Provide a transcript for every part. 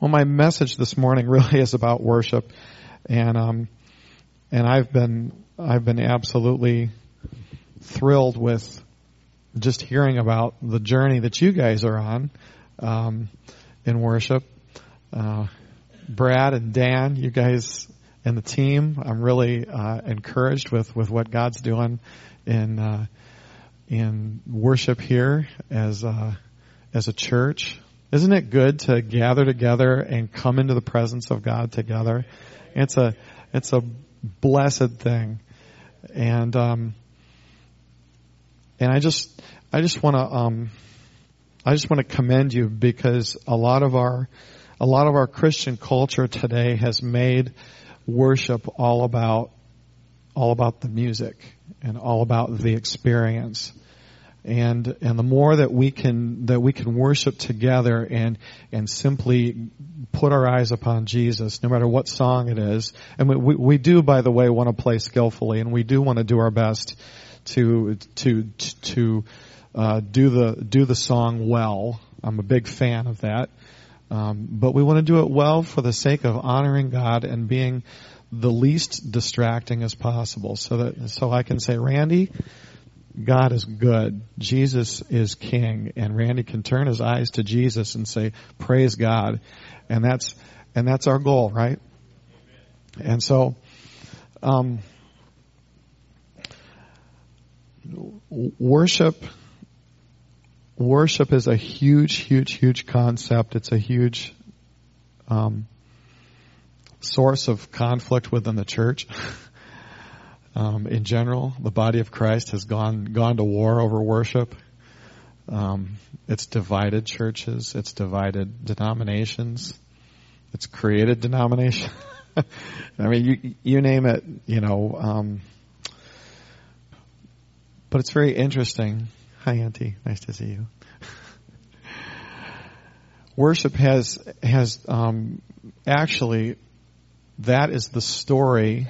Well, my message this morning really is about worship, and I've been absolutely thrilled with just hearing about the journey that you guys are on in worship. Brad and Dan, you guys and the team, I'm really encouraged with what God's doing in worship here as a church. Isn't it good to gather together and come into the presence of God together? It's a blessed thing, and I just want to commend you, because a lot of our Christian culture today has made worship all about the music and all about the experience. And the more that we can worship together and simply put our eyes upon Jesus, no matter what song it is, and we do, by the way, want to play skillfully, and we do want to do our best to do the song well. I'm a big fan of that, but we want to do it well for the sake of honoring God and being the least distracting as possible, so I can say, Randy, God is good. Jesus is King. And Randy can turn his eyes to Jesus and say, praise God. And that's our goal, right? And so, worship is a huge concept. It's a huge, source of conflict within the church. In general, the body of Christ has gone to war over worship. It's divided churches. It's divided denominations. It's created denomination. I mean, you name it, but it's very interesting. Hi, Auntie. Nice to see you. Worship has actually, that is the story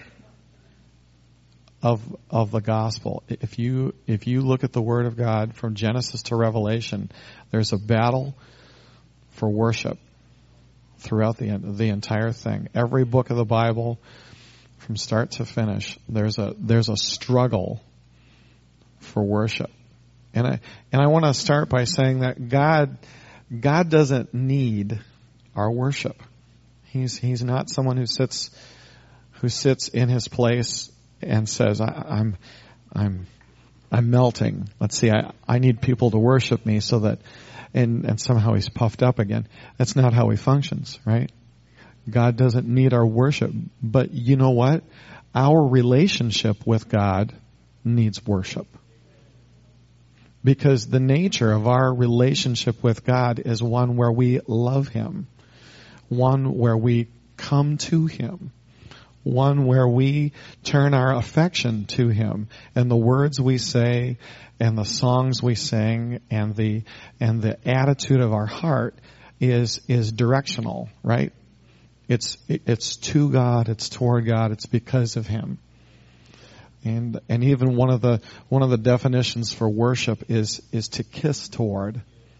of the gospel. If you look at the Word of God from Genesis to Revelation, there's a battle for worship throughout the entire thing. Every book of the Bible, from start to finish, there's a struggle for worship. And I want to start by saying that God doesn't need our worship. He's not someone who sits in his place and says, I'm melting. Let's see, I need people to worship me so that, and somehow he's puffed up again. That's not how he functions, right? God doesn't need our worship. But you know what? Our relationship with God needs worship. Because the nature of our relationship with God is one where we love Him. One where we come to Him. One where we turn our affection to Him, and the words we say, and the songs we sing, and the attitude of our heart is directional, right? It's to God, it's toward God, it's because of Him. And even one of the definitions for worship is to kiss toward.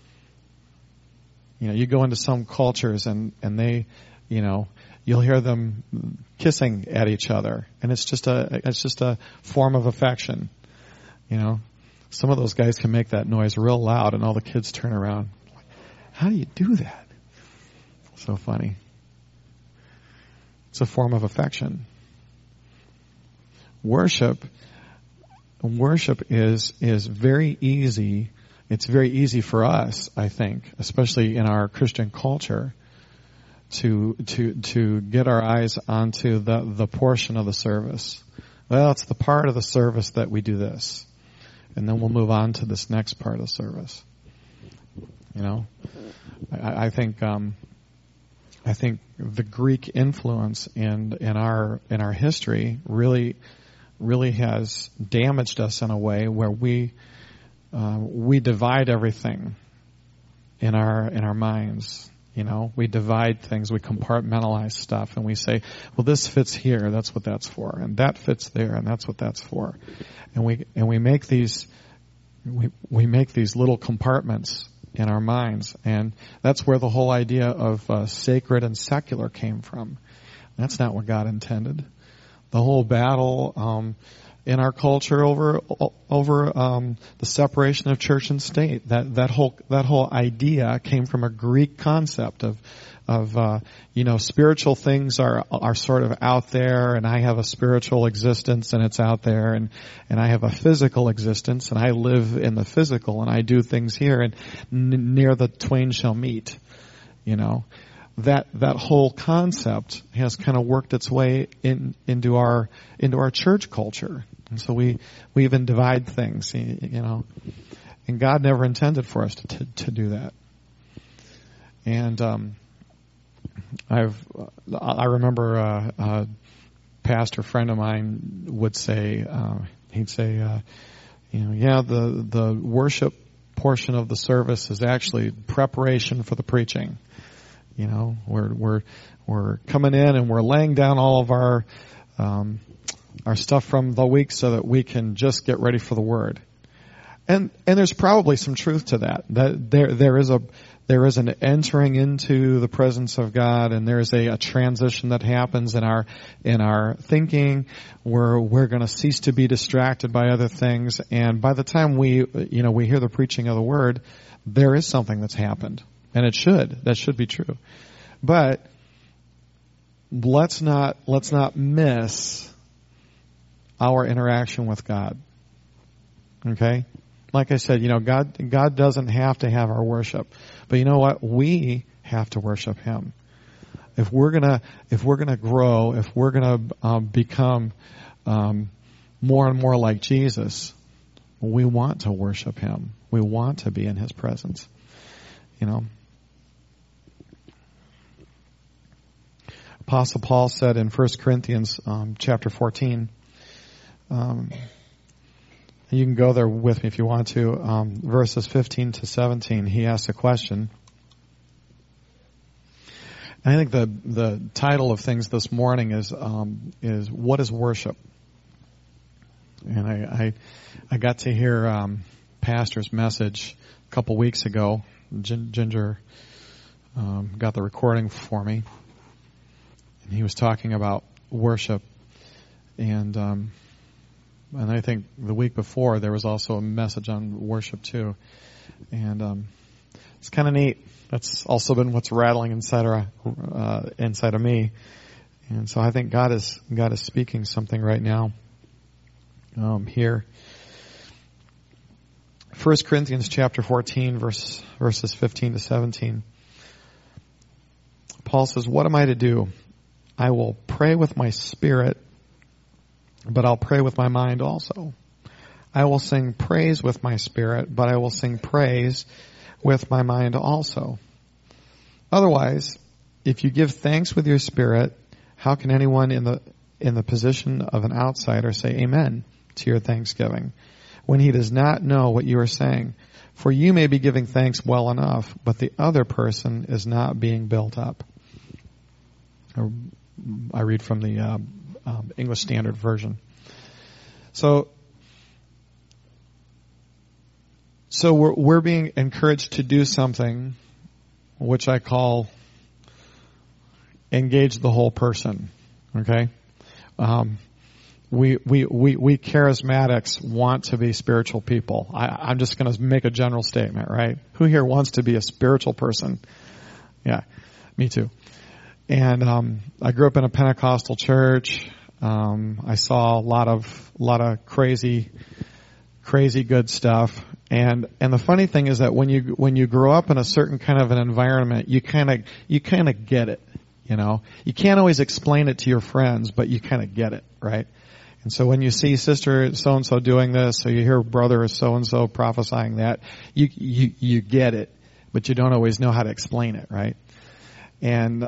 You go into some cultures and they, you'll hear them kissing at each other, and it's just a form of affection. Some of those guys can make that noise real loud, and all the kids turn around. How do you do that? So funny. It's a form of affection. Worship is very easy. It's very easy for us, I think, especially in our Christian culture, to get our eyes onto the portion of the service. Well, it's the part of the service that we do this, and then we'll move on to this next part of the service. I think the Greek influence in our history really has damaged us in a way where we divide everything in our minds. We divide things, we compartmentalize stuff, and we say, well, this fits here, that's what that's for, and that fits there, and that's what that's for. And we make these little compartments in our minds. And that's where the whole idea of sacred and secular came from. That's not what God intended. The whole battle in our culture over the separation of church and state, that whole idea came from a Greek concept of spiritual things are sort of out there, and I have a spiritual existence and it's out there, and I have a physical existence and I live in the physical and I do things here, and near the twain shall meet. That whole concept has kind of worked its way into our church culture, and so we even divide things, and God never intended for us to do that. And I remember a pastor friend of mine would say, he'd say, the worship portion of the service is actually preparation for the preaching. We're coming in and we're laying down all of our stuff from the week so that we can just get ready for the word. And there's probably some truth to that. That there is an entering into the presence of God, and there's a transition that happens in our thinking where we're going to cease to be distracted by other things. And by the time we hear the preaching of the word, there is something that's happened. And that should be true. But let's not miss our interaction with God. Okay? Like I said, God doesn't have to have our worship. But you know what? We have to worship Him. If we're gonna grow, if we're gonna become more and more like Jesus, we want to worship Him. We want to be in His presence. Apostle Paul said in 1 Corinthians chapter 14, you can go there with me if you want to, verses 15 to 17, he asks a question. And I think the title of things this morning is what is worship? And I got to hear Pastor's message a couple weeks ago. Ginger got the recording for me. And he was talking about worship, and I think the week before there was also a message on worship too, and it's kind of neat. That's also been what's rattling inside of me, and so I think God is speaking something right now here. 1 Corinthians chapter 14, verses 15 to 17. Paul says, "What am I to do? I will pray with my spirit, but I'll pray with my mind also. I will sing praise with my spirit, but I will sing praise with my mind also. Otherwise, if you give thanks with your spirit, how can anyone in the position of an outsider say amen to your thanksgiving when he does not know what you are saying? For you may be giving thanks well enough, but the other person is not being built up." I read from the English Standard Version. So we're being encouraged to do something which I call engage the whole person. Okay, we charismatics want to be spiritual people. I'm just going to make a general statement, right? Who here wants to be a spiritual person? Yeah, me too. And I grew up in a Pentecostal church. I saw a lot of crazy good stuff. And the funny thing is that when you grow up in a certain kind of an environment, you kind of get it. You can't always explain it to your friends, but you kind of get it, right? And so when you see sister so and so doing this, or you hear brother so and so prophesying that, you get it, but you don't always know how to explain it, right? And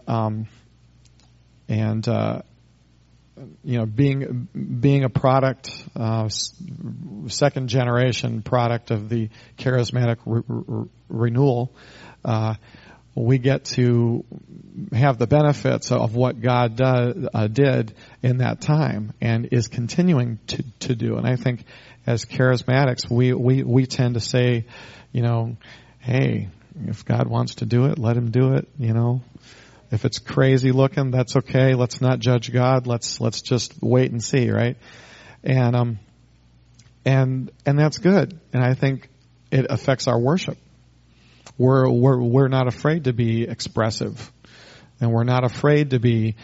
being a product, second generation product of the charismatic renewal, we get to have the benefits of what God did in that time and is continuing to do. And I think as charismatics, we tend to say, hey, if God wants to do it, let him do it, you know. If it's crazy looking, that's okay. Let's not judge God. Let's just wait and see, right? And that's good. And I think it affects our worship. We're not afraid to be expressive, and we're not afraid to be,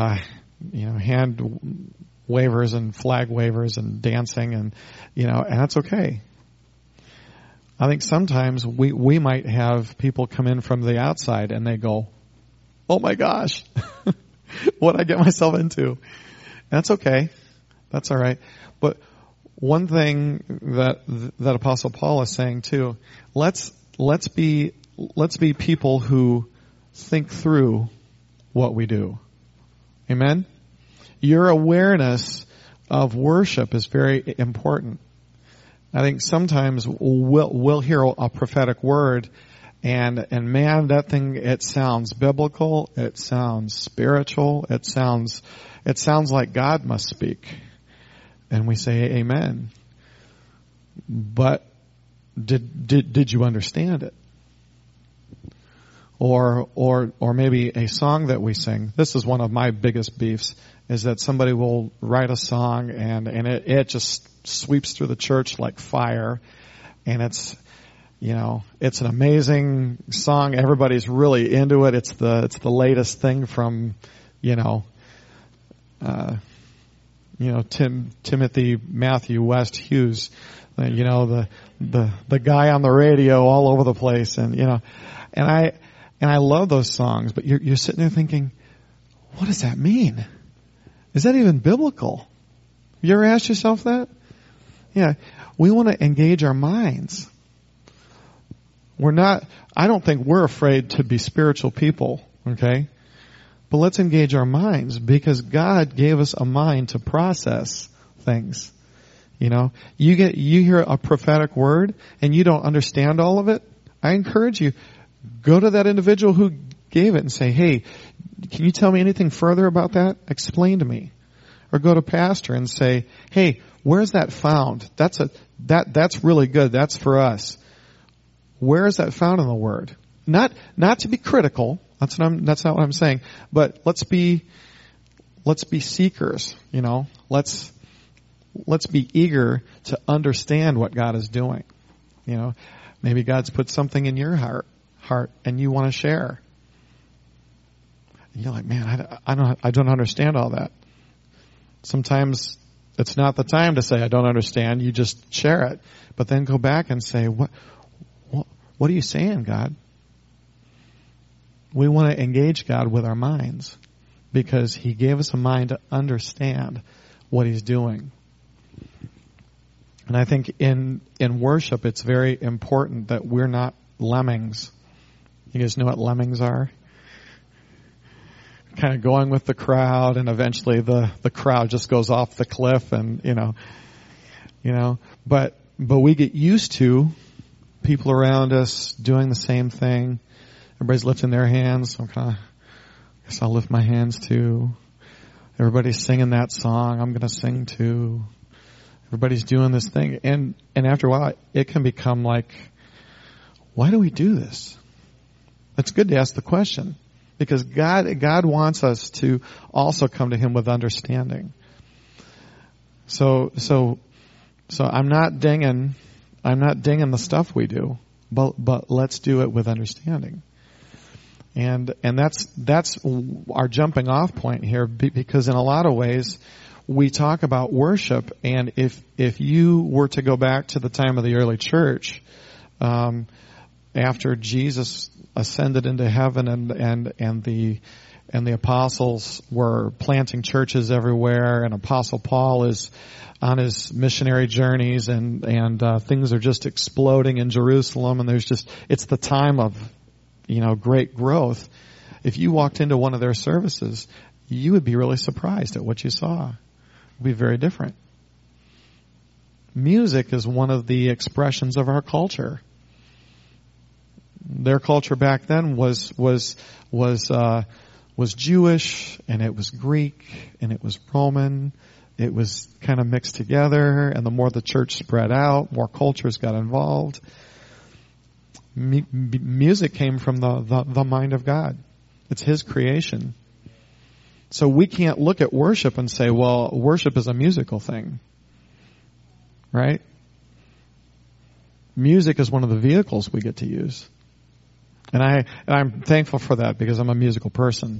hand wavers and flag wavers and dancing, and and that's okay. I think sometimes we might have people come in from the outside and they go, "Oh my gosh, what'd I get myself into?" That's okay. That's all right. But one thing that Apostle Paul is saying too, let's be people who think through what we do. Amen? Your awareness of worship is very important. I think sometimes we'll hear a prophetic word and man, that thing, it sounds biblical, it sounds spiritual, it sounds like God must speak. And we say amen. But did you understand it? Or maybe a song that we sing. This is one of my biggest beefs, is that somebody will write a song and it just sweeps through the church like fire, and it's an amazing song. Everybody's really into it. It's the latest thing from Timothy Matthew West Hughes, the guy on the radio all over the place, and I love those songs, but you're sitting there thinking, what does that mean? Is that even biblical? You ever asked yourself that? Yeah. We want to engage our minds. I don't think we're afraid to be spiritual people, okay? But let's engage our minds, because God gave us a mind to process things. You hear a prophetic word and you don't understand all of it. I encourage you, go to that individual who gave it and say, hey, can you tell me anything further about that? Explain to me. Or go to pastor and say, hey, where's that found? That's really good. That's for us. Where is that found in the Word? Not to be critical. That's not what I'm saying. But let's be seekers. Let's be eager to understand what God is doing. Maybe God's put something in your heart and you want to share. And you're like, man, I don't understand all that. Sometimes it's not the time to say I don't understand. You just share it, but then go back and say, what are you saying, God? We want to engage God with our minds, because He gave us a mind to understand what He's doing. And I think in worship, it's very important that we're not lemmings. You guys know what lemmings are? Kind of going with the crowd, and eventually the crowd just goes off the cliff, and but we get used to people around us doing the same thing. Everybody's lifting their hands, so I guess I'll lift my hands too. Everybody's singing that song, I'm going to sing too. Everybody's doing this thing, and after a while, it can become like, why do we do this? It's good to ask the question, because God wants us to also come to Him with understanding. So I'm not dinging the stuff we do, but let's do it with understanding. And that's our jumping off point here, because in a lot of ways we talk about worship, and if you were to go back to the time of the early church, after Jesus ascended into heaven and the apostles were planting churches everywhere, and Apostle Paul is on his missionary journeys, and things are just exploding in Jerusalem, and it's the time of great growth. If you walked into one of their services, you would be really surprised at what you saw. It would be very different. Music is one of the expressions of our culture. Their culture back then was Jewish, and it was Greek, and it was Roman. It was kind of mixed together, and the more the church spread out, more cultures got involved. Music came from the mind of God. It's His creation. So we can't look at worship and say, well, worship is a musical thing. Right? Music is one of the vehicles we get to use. And I'm thankful for that because I'm a musical person.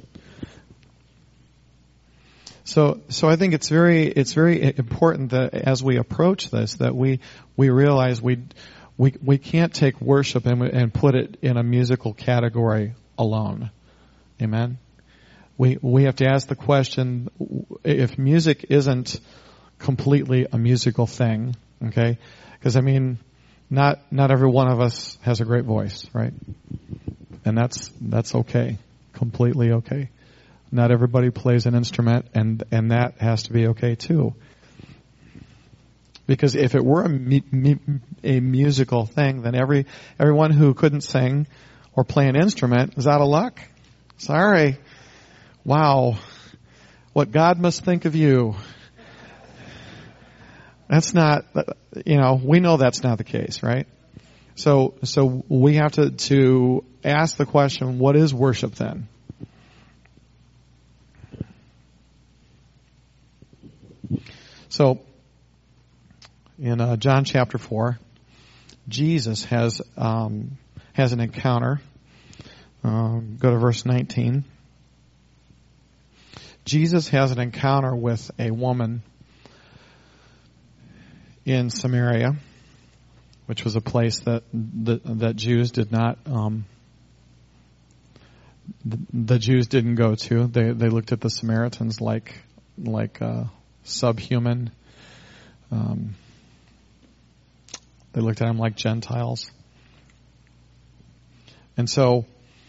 So I think it's very important that as we approach this, that we realize we can't take worship and put it in a musical category alone. Amen. We have to ask the question, if music isn't completely a musical thing, okay? Because not every one of us has a great voice, right? And that's okay. Completely okay. Not everybody plays an instrument, and that has to be okay too. Because if it were a musical thing, then everyone who couldn't sing or play an instrument is out of luck. Sorry. Wow. What God must think of you. That's not, we know that's not the case, right? So we have to ask the question, what is worship then? So, in John chapter 4, Jesus has an encounter. Go to verse 19. Jesus has an encounter with a woman in Samaria, which was a place that Jews did not, the Jews didn't go to. They looked at the Samaritans like subhuman. They looked at them like Gentiles. And so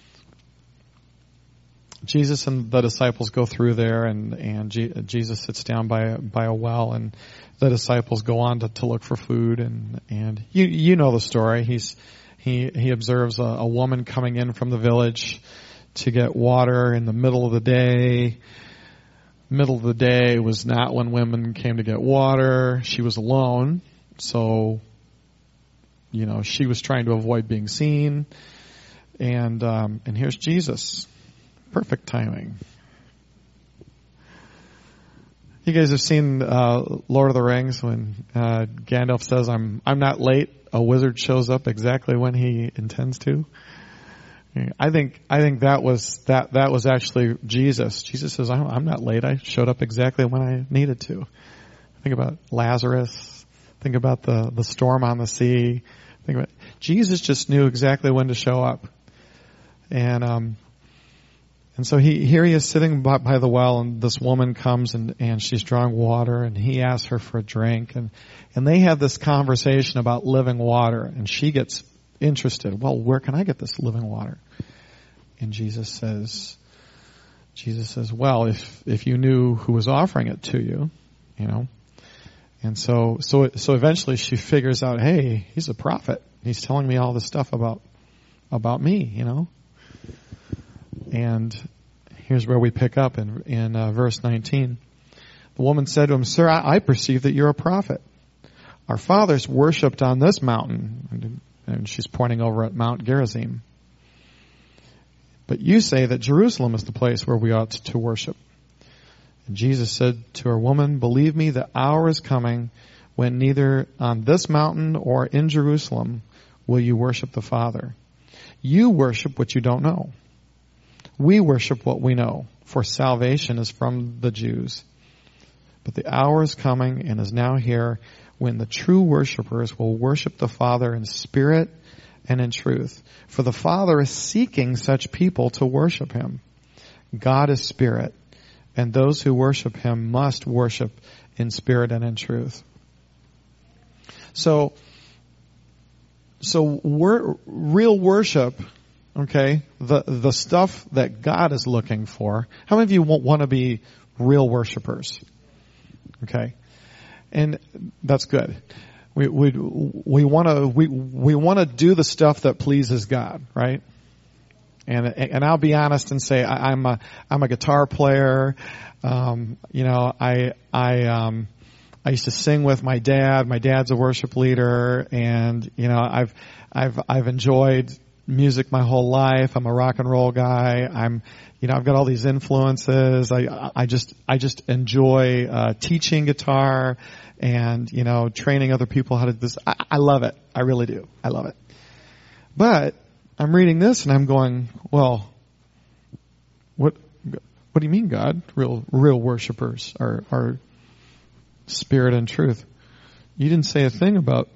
Jesus and the disciples go through there, and Jesus sits down by a well, and the disciples go on to look for food, and you know the story. He observes a woman coming in from the village to get water in the middle of the day. Middle of the day was not when women came to get water. She was alone, so she was trying to avoid being seen. And here's Jesus. Perfect timing. You guys have seen Lord of the Rings when Gandalf says, "I'm not late." A wizard shows up exactly when he intends to. I think that was actually Jesus. Jesus says, "I'm not late. I showed up exactly when I needed to." Think about Lazarus. Think about the storm on the sea. Think about Jesus just knew exactly when to show up. And so here he is sitting by the well, and this woman comes and she's drawing water, and he asks her for a drink, and they have this conversation about living water, and she gets interested. Well, where can I get this living water? And Jesus says, well, if you knew who was offering it to you, And so eventually she figures out, hey, he's a prophet. He's telling me all this stuff about me, And here's where we pick up in verse 19. The woman said to him, "Sir, I perceive that you're a prophet. Our fathers worshipped on this mountain," and she's pointing over at Mount Gerizim. "But you say that Jerusalem is the place where we ought to worship." And Jesus said to her, "Woman, believe me, the hour is coming when neither on this mountain or in Jerusalem will you worship the Father. You worship what you don't know. We worship what we know, for salvation is from the Jews. But the hour is coming and is now here when the true worshipers will worship the Father in spirit and in truth. For the Father is seeking such people to worship Him. God is spirit, and those who worship Him must worship in spirit and in truth." So real worship, okay, the stuff that God is looking for. How many of you want to be real worshipers? Okay, and that's good. We want to do the stuff that pleases God, right? And I'll be honest and say I'm a guitar player. I used to sing with my dad. My dad's a worship leader, and I've enjoyed music my whole life. I'm a rock and roll guy. I've got all these influences. I just enjoy teaching guitar and, training other people how to do this. I love it. I really do. I love it. But I'm reading this and I'm going, well, what do you mean, God? Real worshipers are spirit and truth. You didn't say a thing about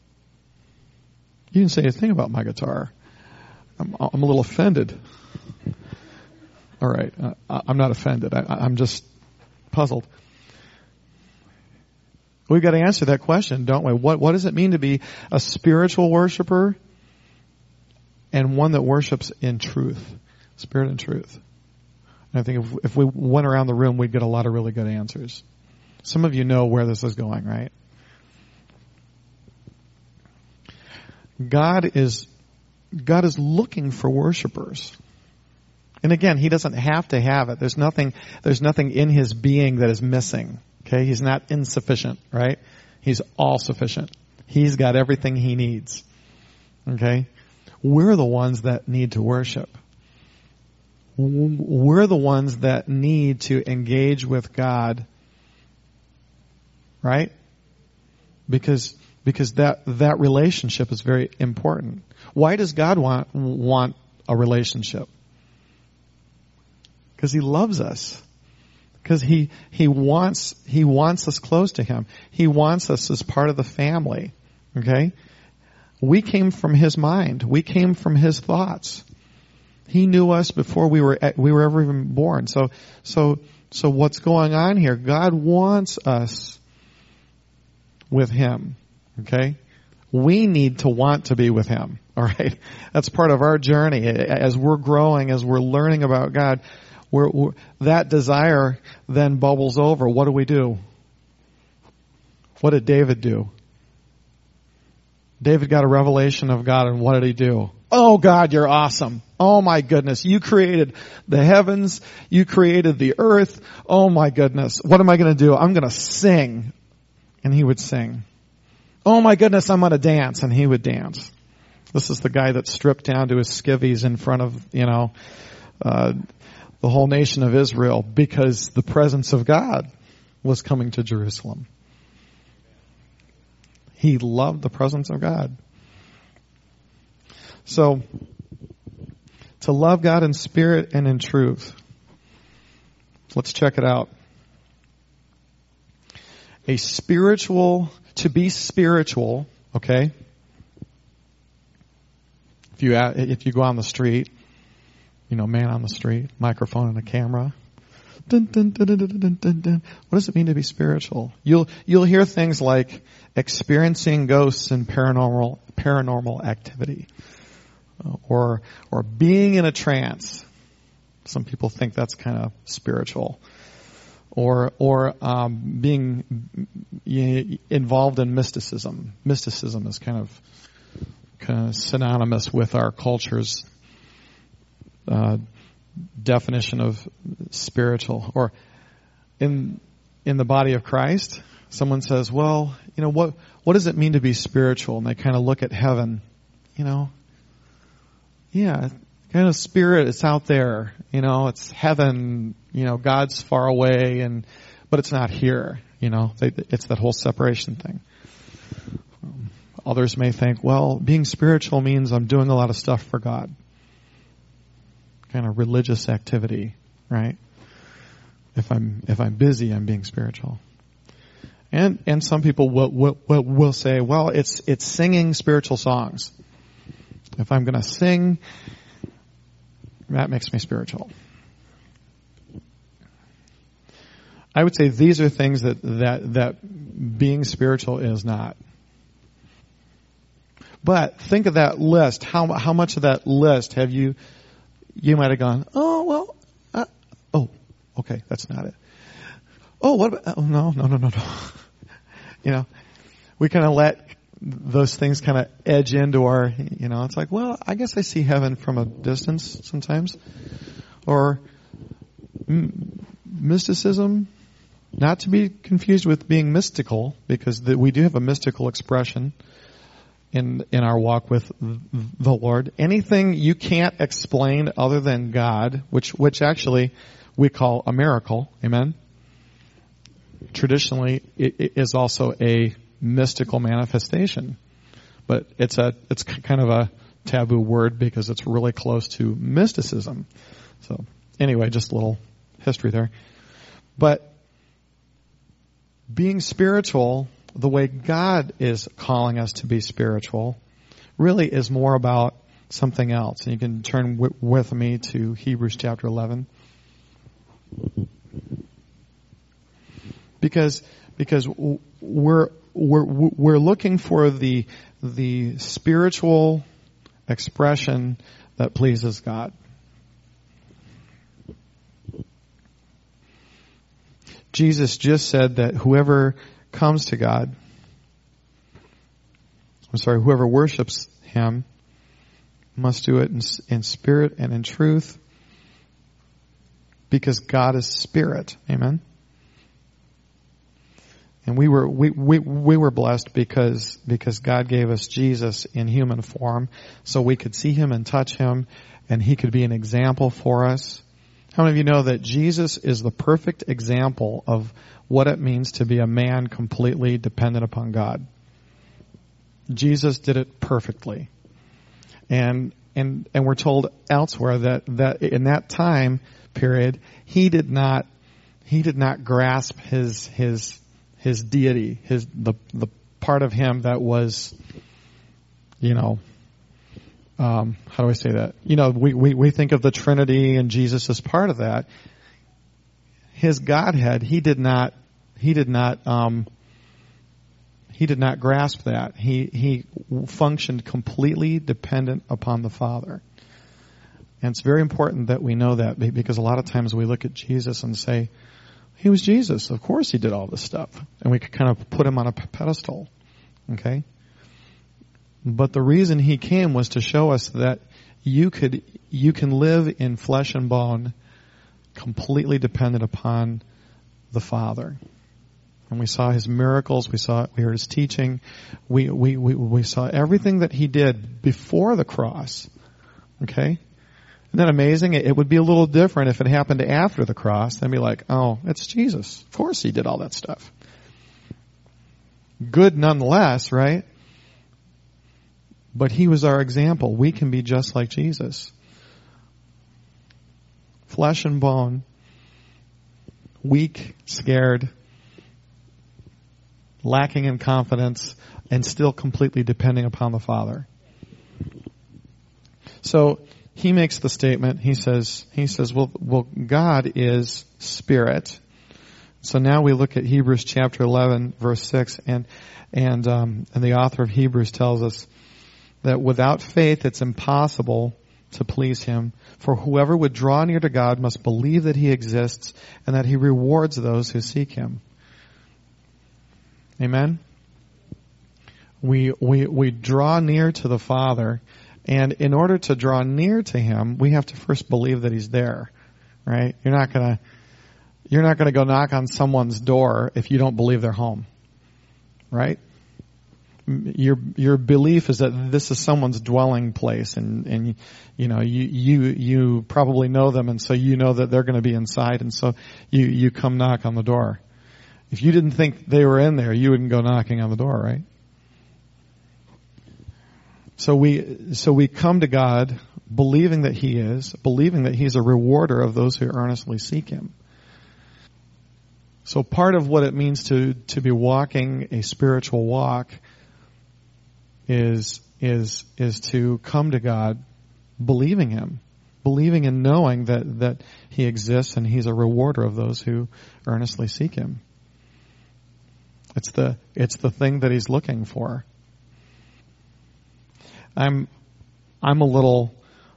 my guitar. I'm a little offended. All right, I'm not offended. I'm just puzzled. We've got to answer that question, don't we? What does it mean to be a spiritual worshiper and one that worships in truth, spirit and truth? And I think if we went around the room, we'd get a lot of really good answers. Some of you know where this is going, right? God is looking for worshipers. And again, He doesn't have to have it. There's nothing in His being that is missing. Okay? He's not insufficient, right? He's all sufficient. He's got everything He needs. Okay? We're the ones that need to worship. We're the ones that need to engage with God. Right? Because that relationship is very important. Why does God want a relationship? Because He loves us. Because He wants us close to Him. He wants us as part of the family. Okay? We came from His mind. We came from His thoughts. He knew us before we were ever even born. So what's going on here? God wants us with Him. Okay? We need to want to be with Him. All right? That's part of our journey. As we're growing, as we're learning about God, that desire then bubbles over. What do? What did David do? David got a revelation of God, and what did he do? Oh, God, you're awesome. Oh, my goodness. You created the heavens. You created the earth. Oh, my goodness. What am I going to do? I'm going to sing. And he would sing. Oh, my goodness, I'm going to dance. And he would dance. This is the guy that stripped down to his skivvies in front of, the whole nation of Israel because the presence of God was coming to Jerusalem. He loved the presence of God. So, to love God in spirit and in truth. Let's check it out. To be spiritual, okay? If you go on the street, man on the street, microphone and a camera. Dun, dun, dun, dun, dun, dun, dun, dun. What does it mean to be spiritual? You'll hear things like experiencing ghosts and paranormal activity, or being in a trance. Some people think that's kind of spiritual, or being involved in mysticism. Mysticism is kind of synonymous with our culture's definition of spiritual. Or in the body of Christ, someone says, well, what does it mean to be spiritual? And they kind of look at heaven, yeah, kind of spirit, it's out there, it's heaven, God's far away, but it's not here, it's that whole separation thing. Others may think, well, being spiritual means I'm doing a lot of stuff for God. Kind of religious activity, right? If I'm busy, I'm being spiritual. And some people will say, well, it's singing spiritual songs. If I'm going to sing, that makes me spiritual. I would say these are things that being spiritual is not. But think of that list. How much of that list have you might have gone, oh, well, okay, that's not it. Oh, what about, oh, no. We kind of let those things kind of edge into our, it's like, well, I guess I see heaven from a distance sometimes. Or mysticism, not to be confused with being mystical, because we do have a mystical expression. in our walk with the Lord. Anything you can't explain other than God, which actually we call a miracle. Amen. Traditionally, it is also a mystical manifestation, but it's kind of a taboo word because it's really close to mysticism. So anyway, just a little history there. But being spiritual, the way God is calling us to be spiritual, really is more about something else. And you can turn with me to Hebrews chapter 11. Because we're looking for the spiritual expression that pleases God. Jesus just said that whoever comes to God, whoever worships Him must do it in spirit and in truth, because God is spirit. Amen. And we were blessed because God gave us Jesus in human form, so we could see Him and touch Him, and He could be an example for us. How many of you know that Jesus is the perfect example of what it means to be a man completely dependent upon God? Jesus did it perfectly. And we're told elsewhere that in that time period, he did not grasp his deity, the part of Him that was, how do I say that? We think of the Trinity and Jesus as part of that. His Godhead, he did not grasp that. He functioned completely dependent upon the Father. And it's very important that we know that, because a lot of times we look at Jesus and say, He was Jesus. Of course He did all this stuff. And we could kind of put Him on a pedestal. Okay? But the reason He came was to show us that you can live in flesh and bone completely dependent upon the Father. And we saw His miracles, we heard His teaching, we saw everything that He did before the cross. Okay? Isn't that amazing? It would be a little different if it happened after the cross. Then be like, oh, it's Jesus. Of course He did all that stuff. Good nonetheless, right? But He was our example. We can be just like Jesus. Flesh and bone, weak, scared, lacking in confidence, and still completely depending upon the Father. So He makes the statement. He says, well, God is spirit. So now we look at Hebrews chapter 11, verse 6, and the author of Hebrews tells us that without faith it's impossible to please Him. For whoever would draw near to God must believe that He exists and that He rewards those who seek Him. Amen? We draw near to the Father, and in order to draw near to Him, we have to first believe that He's there. Right? You're not gonna go knock on someone's door if you don't believe they're home. Right? Your belief is that this is someone's dwelling place, and you probably know them, and so you know that they're going to be inside, and so you come knock on the door. If you didn't think they were in there, you wouldn't go knocking on the door, right? So we come to God believing that He is, believing that He's a rewarder of those who earnestly seek Him. So part of what it means to be walking a spiritual walk is to come to God believing Him, believing and knowing that He exists and He's a rewarder of those who earnestly seek Him. It's the thing that He's looking for. I'm a little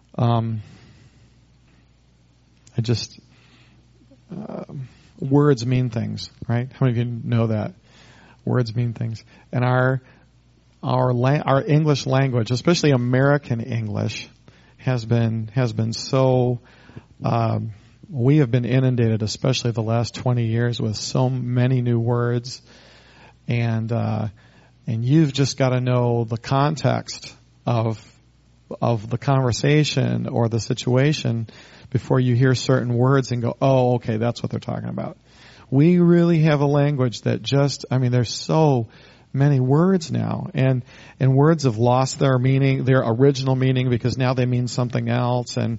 words mean things, right? How many of you know that? Words mean things. And our English language, especially American English, has been so, we have been inundated, especially the last 20 years, with so many new words. And And you've just got to know the context of the conversation or the situation before you hear certain words and go, oh, okay, that's what they're talking about. We really have a language that there's so many words now, and words have lost their meaning, their original meaning, because now they mean something else, and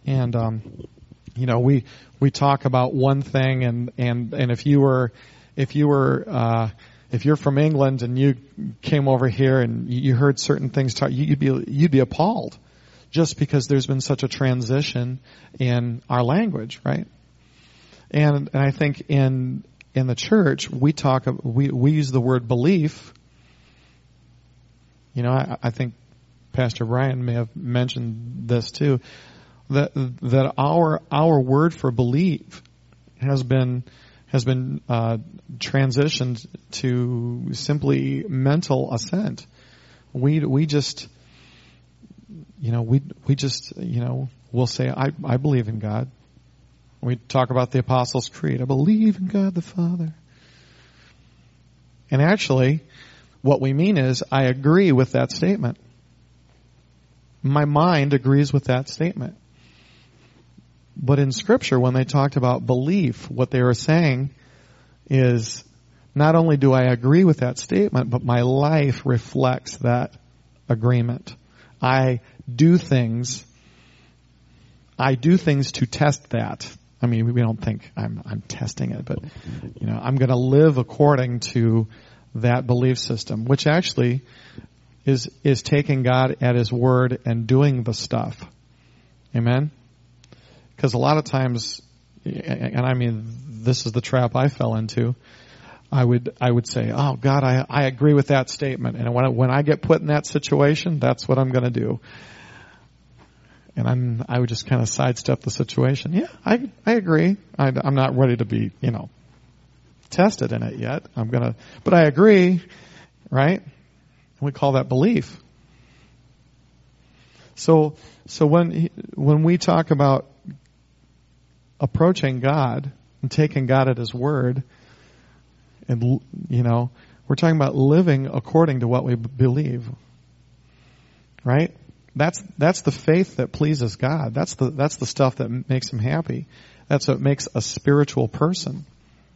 we talk about one thing, and if you're from England and you came over here and you heard certain things talk, you'd be appalled, just because there's been such a transition in our language, right? And I think in the church we use the word belief. I think Pastor Brian may have mentioned this too, that our word for believe has been transitioned to simply mental assent. We'll say, I believe in God. We talk about the Apostles' Creed. I believe in God the Father. And actually, what we mean is, I agree with that statement. My mind agrees with that statement. But in Scripture, when they talked about belief, what they were saying is, not only do I agree with that statement, but my life reflects that agreement. I do things to test that. I mean, we don't think I'm testing it, but I'm going to live according to that belief system, which actually is taking God at His word and doing the stuff. Amen? Because a lot of times, and I mean, this is the trap I fell into, I would say, oh God, I agree with that statement, and when I get put in that situation, that's what I'm going to do. And I would just kind of sidestep the situation. Yeah, I agree. I'm not ready to be, tested in it yet. But I agree, right? We call that belief. So when we talk about approaching God and taking God at His word, and we're talking about living according to what we believe, right? That's the faith that pleases God. That's the stuff that makes Him happy. That's what makes a spiritual person.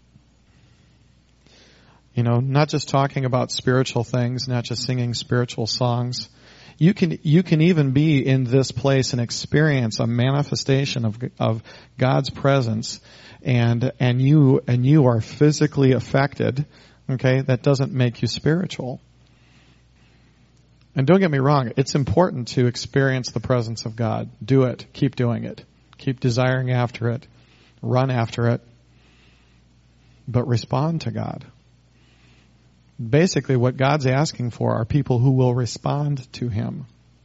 Not just talking about spiritual things, not just singing spiritual songs. You can even be in this place and experience a manifestation of God's presence, and you are physically affected. Okay, that doesn't make you spiritual. And don't get me wrong, it's important to experience the presence of God. Do it. Keep doing it. Keep desiring after it. Run after it. But respond to God. Basically, what God's asking for are people who will respond to Him.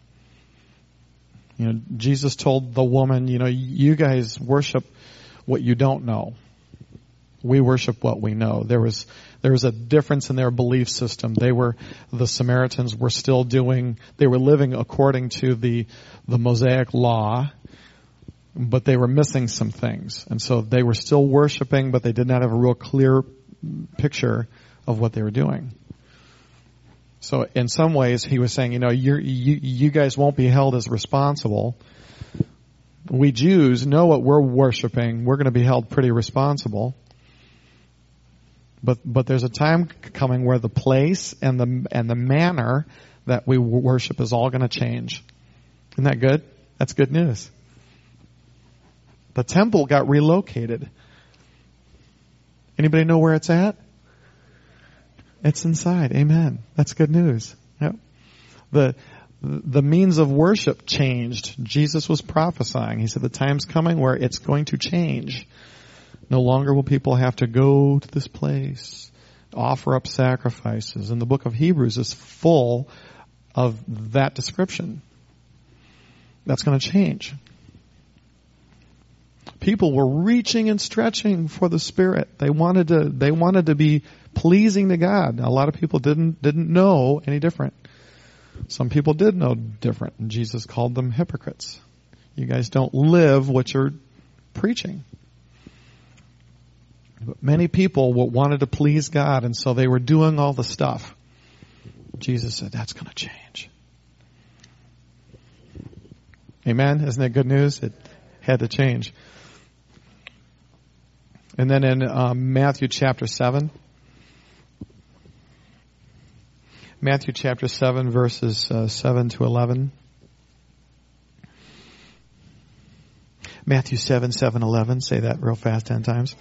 Jesus told the woman, you guys worship what you don't know. We worship what we know. There was a difference in their belief system. The Samaritans were they were living according to the Mosaic law, but they were missing some things. And so they were still worshiping, but they did not have a real clear picture of what they were doing. So in some ways, He was saying, you guys won't be held as responsible. We Jews know what we're worshiping. We're going to be held pretty responsible. But there's a time coming where the place and the manner that we worship is all going to change. Isn't that good? That's good news. The temple got relocated. Anybody know where it's at? It's inside. Amen. That's good news. Yep. The means of worship changed. Jesus was prophesying. He said the time's coming where it's going to change. No longer will people have to go to this place, offer up sacrifices. And the book of Hebrews is full of that description. That's going to change. People were reaching and stretching for the Spirit. They wanted to be pleasing to God. A lot of people didn't know any different. Some people did know different, and Jesus called them hypocrites. You guys don't live what you're preaching. But many people wanted to please God, and so they were doing all the stuff. Jesus said, that's going to change. Amen? Isn't that good news? It had to change. And then in Matthew chapter 7, Matthew chapter 7, verses 7 to 11. Matthew 7, 11. Say that real fast 10 times.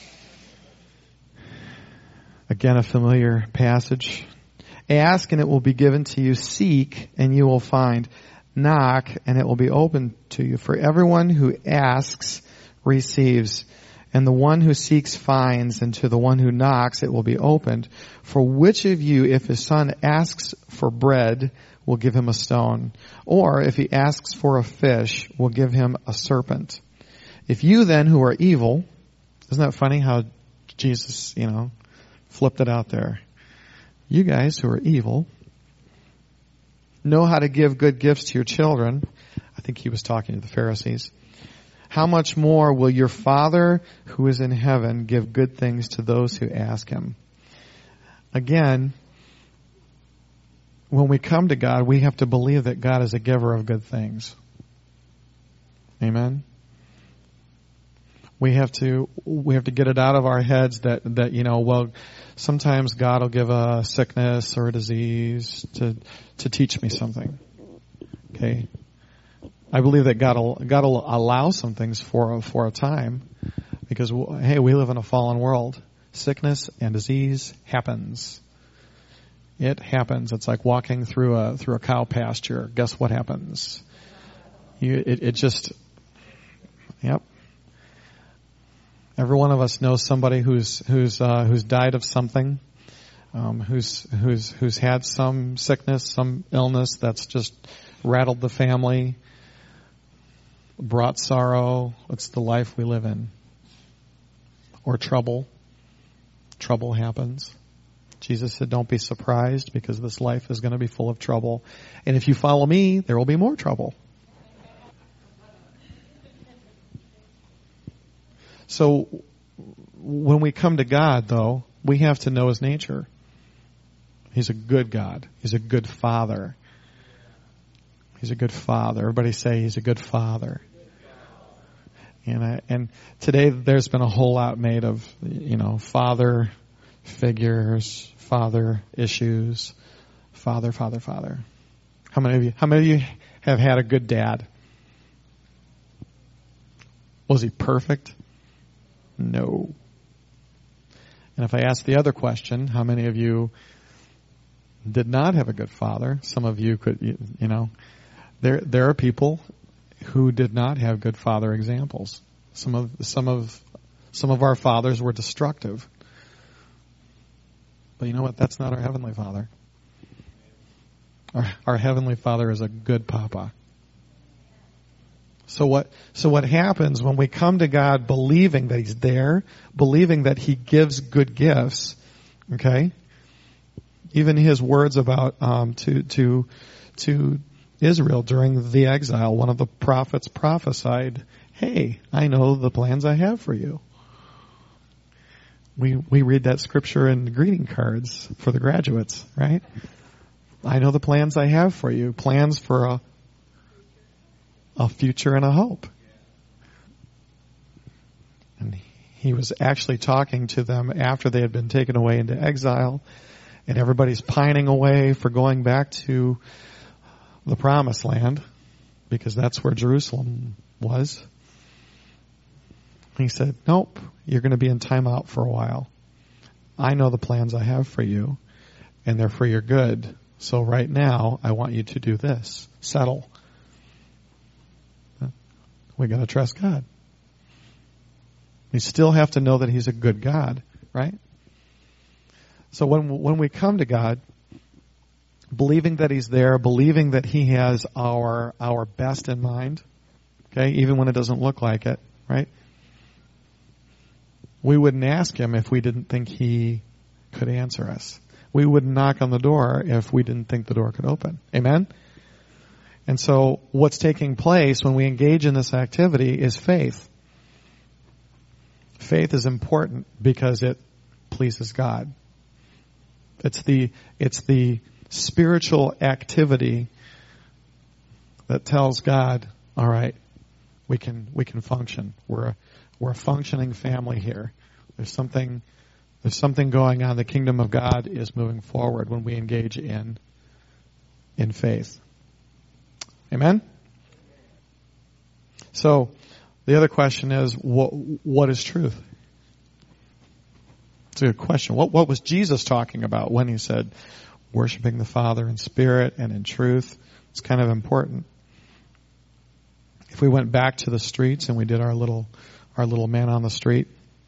Again, a familiar passage. Ask and it will be given to you. Seek and you will find. Knock and it will be opened to you. For everyone who asks receives, and the one who seeks finds, and to the one who knocks it will be opened. For which of you, if his son asks for bread, will give him a stone? Or if he asks for a fish, will give him a serpent? If you then who are evil, isn't that funny how Jesus, flipped it out there? You guys who are evil know how to give good gifts to your children. I think he was talking to the Pharisees. How much more will your Father who is in heaven give good things to those who ask him? Again, when we come to God, we have to believe that God is a giver of good things. Amen? We have to get it out of our heads that sometimes God will give a sickness or a disease to teach me something. Okay? I believe that God will allow some things for a time, because hey, we live in a fallen world. Sickness and disease happens. It happens. It's like walking through a cow pasture. Guess what happens? Yep. Every one of us knows somebody who's died of something, who's had some sickness, some illness that's just rattled the family, brought sorrow. It's the life we live in. Or trouble. Trouble happens. Jesus said, don't be surprised, because this life is going to be full of trouble. And if you follow me, there will be more trouble. So when we come to God, though, we have to know his nature. He's a good God. He's a good Father. He's a good Father. Everybody say he's a good Father. And today there's been a whole lot made of, father figures, father issues, father. How many of you have had a good dad? Was he perfect? No. And if I ask the other question, how many of you did not have a good father? Some of you could, there are people who did not have good father examples. Some of our fathers were destructive. But you know what? That's not our Heavenly Father. Our Heavenly Father is a good Papa. So what happens when we come to God believing that he's there, believing that he gives good gifts, okay? Even his words about to Israel during the exile, one of the prophets prophesied, hey, I know the plans I have for you. We read that scripture in greeting cards for the graduates, right? I know the plans I have for you. Plans for a future and a hope. And he was actually talking to them after they had been taken away into exile, and everybody's pining away for going back to the promised land, because that's where Jerusalem was. He said, nope, you're going to be in timeout for a while. I know the plans I have for you, and they're for your good. So right now, I want you to do this. Settle. We got to trust God. We still have to know that he's a good God, right? So when we come to God, believing that he's there, believing that he has our best in mind, okay, even when it doesn't look like it, right? We wouldn't ask him if we didn't think he could answer us. We wouldn't knock on the door if we didn't think the door could open. Amen? And so what's taking place when we engage in this activity is faith. Faith is important because it pleases God. It's the spiritual activity that tells God, all right, we can function. We're a functioning family here. There's something going on. The kingdom of God is moving forward when we engage in faith. Amen? So, the other question is, what is truth? It's a good question. What was Jesus talking about when he said worshiping the Father in spirit and in truth? It's kind of important. If we went back to the streets and we did our little man on the street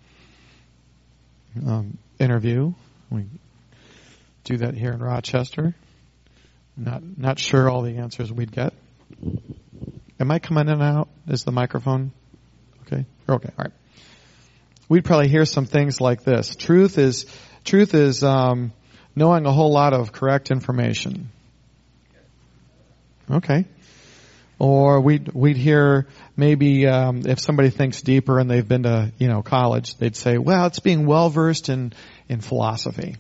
interview, we do that here in Rochester. Not sure all the answers we'd get. Am I coming in and out? Is the microphone okay? Okay, all right. We'd probably hear some things like this. Truth is knowing a whole lot of correct information. Okay. Or we'd hear maybe if somebody thinks deeper and they've been to college, they'd say, well, it's being well versed in philosophy.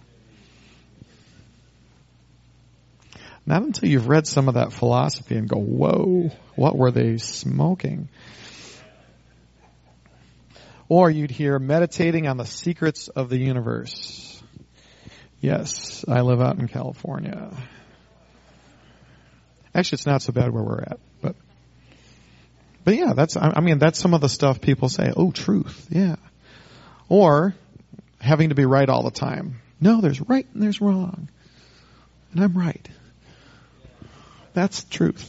Not until you've read some of that philosophy and go, whoa, what were they smoking? Or you'd hear meditating on the secrets of the universe. Yes, I live out in California. Actually, it's not so bad where we're at, but yeah, that's some of the stuff people say. Oh, truth, yeah. Or having to be right all the time. No, there's right and there's wrong, and I'm right. That's truth.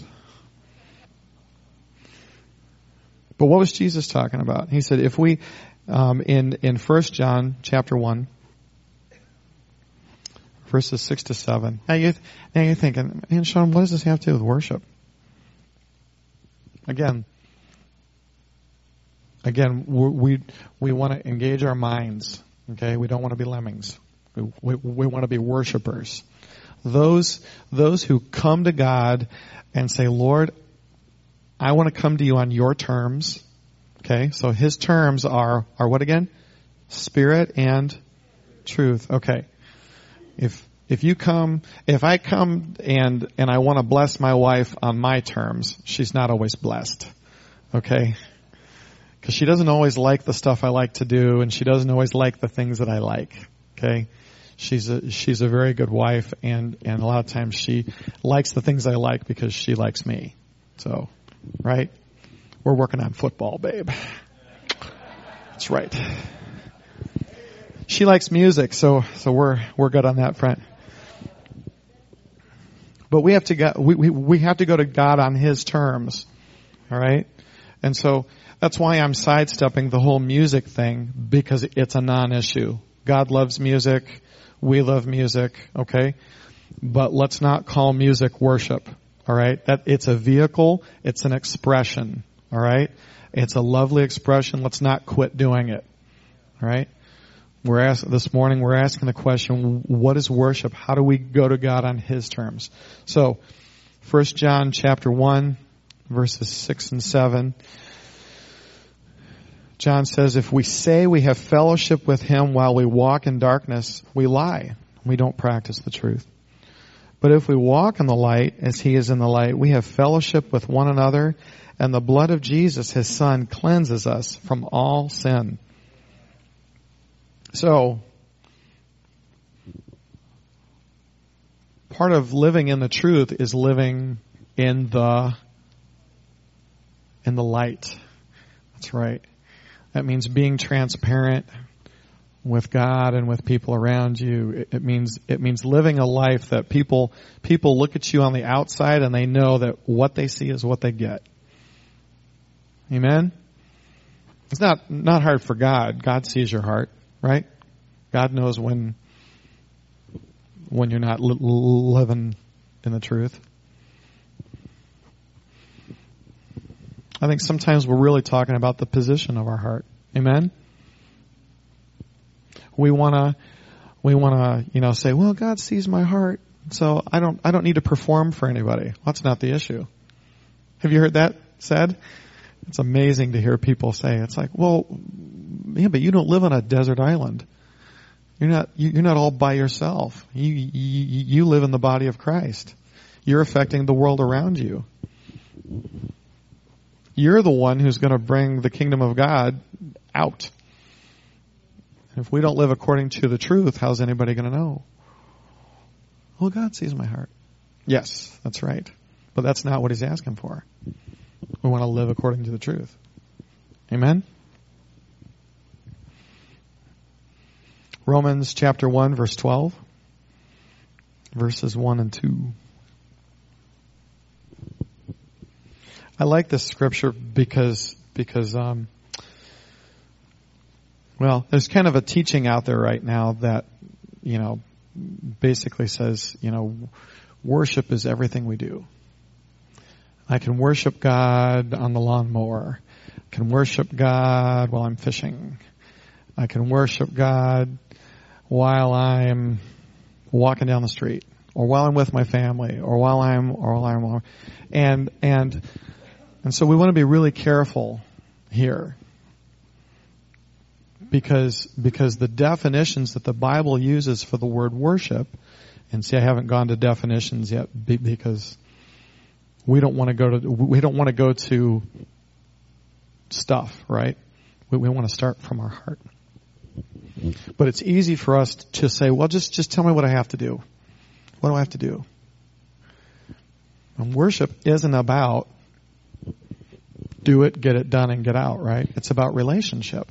But what was Jesus talking about? He said, if we in 1 John chapter 1. Verses 6 to 7. Now you're thinking, man, Sean, what does this have to do with worship? Again, we want to engage our minds. Okay, we don't want to be lemmings. We want to be worshipers. Those who come to God and say, Lord, I want to come to you on your terms. Okay, so His terms are what again? Spirit and truth. Okay. If I come and I want to bless my wife on my terms, she's not always blessed. Okay? Because she doesn't always like the stuff I like to do, and she doesn't always like the things that I like. Okay? She's a very good wife, and a lot of times she likes the things I like because she likes me. So, right? We're working on football, babe. That's right. She likes music, so we're good on that front. But we have to go to God on His terms. All right? And so that's why I'm sidestepping the whole music thing, because it's a non-issue. God loves music. We love music, okay? But let's not call music worship. All right? It's a vehicle, it's an expression. All right? It's a lovely expression. Let's not quit doing it. All right? This morning we're asking the question, what is worship? How do we go to God on His terms? So, 1 John chapter 1, verses 6 and 7. John says, if we say we have fellowship with Him while we walk in darkness, we lie. We don't practice the truth. But if we walk in the light as He is in the light, we have fellowship with one another, and the blood of Jesus, His Son, cleanses us from all sin. So, part of living in the truth is living in the light. That's right. That means being transparent with God and with people around you. It means living a life that people look at you on the outside and they know that what they see is what they get. Amen? It's not hard for God. God sees your heart. Right? God knows when you're not living in the truth. I think sometimes we're really talking about the position of our heart. Amen? We wanna say, well, God sees my heart, so I don't need to perform for anybody. Well, that's not the issue. Have you heard that said? It's amazing to hear people say. It's like, well, yeah, but you don't live on a desert island. You're not all by yourself. You live in the body of Christ. You're affecting the world around you. You're the one who's going to bring the kingdom of God out. If we don't live according to the truth, how's anybody going to know? Well, God sees my heart. Yes, that's right. But that's not what he's asking for. We want to live according to the truth. Amen? Romans chapter 1, verse 12. Verses 1 and 2. I like this scripture because there's kind of a teaching out there right now that, basically says, worship is everything we do. I can worship God on the lawnmower. I can worship God while I'm fishing. I can worship God while I'm walking down the street, or while I'm with my family, or while I'm and so we want to be really careful here. Because the definitions that the Bible uses for the word worship, and see, I haven't gone to definitions yet because we don't want to go to stuff, right? We want to start from our heart. But it's easy for us to say, well, just tell me what I have to do. What do I have to do? And worship isn't about do it, get it done, and get out, right? It's about relationship.